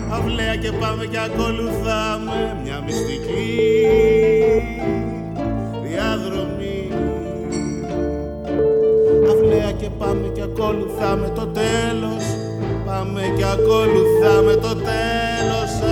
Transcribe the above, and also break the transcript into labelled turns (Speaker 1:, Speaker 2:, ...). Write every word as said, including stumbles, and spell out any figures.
Speaker 1: αυλαία και πάμε και ακολουθάμε μια μυστική διαδρομή. Αυλαία και πάμε και ακολουθάμε το τέλος, πάμε και ακολουθάμε το τέλος.